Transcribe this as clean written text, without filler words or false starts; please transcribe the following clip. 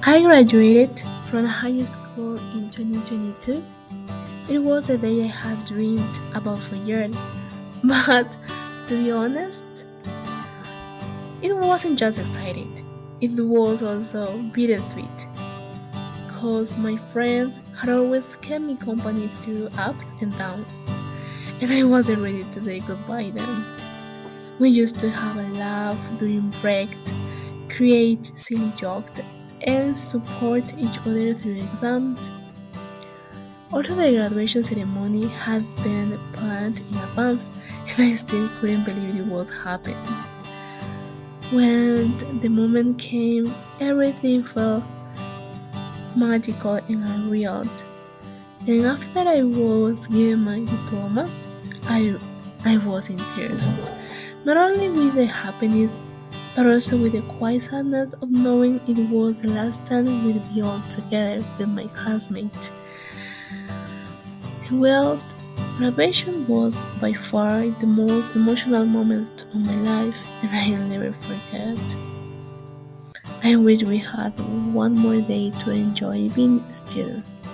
I graduated from high school in 2022. It was a day I had dreamed about for years, but to be honest, it wasn't just exciting, it was also bittersweet, because my friends had always kept me company through ups and downs, and I wasn't ready to say goodbye then. We used to have a laugh during break, create silly jokes, and support each other through exams. Although the graduation ceremony had been planned in advance, and I still couldn't believe it was happening. When the moment came, everything felt magical and unreal. And after I was given my diploma, I I was in tears. Not only with the happiness, but also with the quiet sadness of knowing it was the last time we'd be all together with my classmates. Well, graduation was by far the most emotional moment of my life, and I'll never forget. I wish we had one more day to enjoy being students.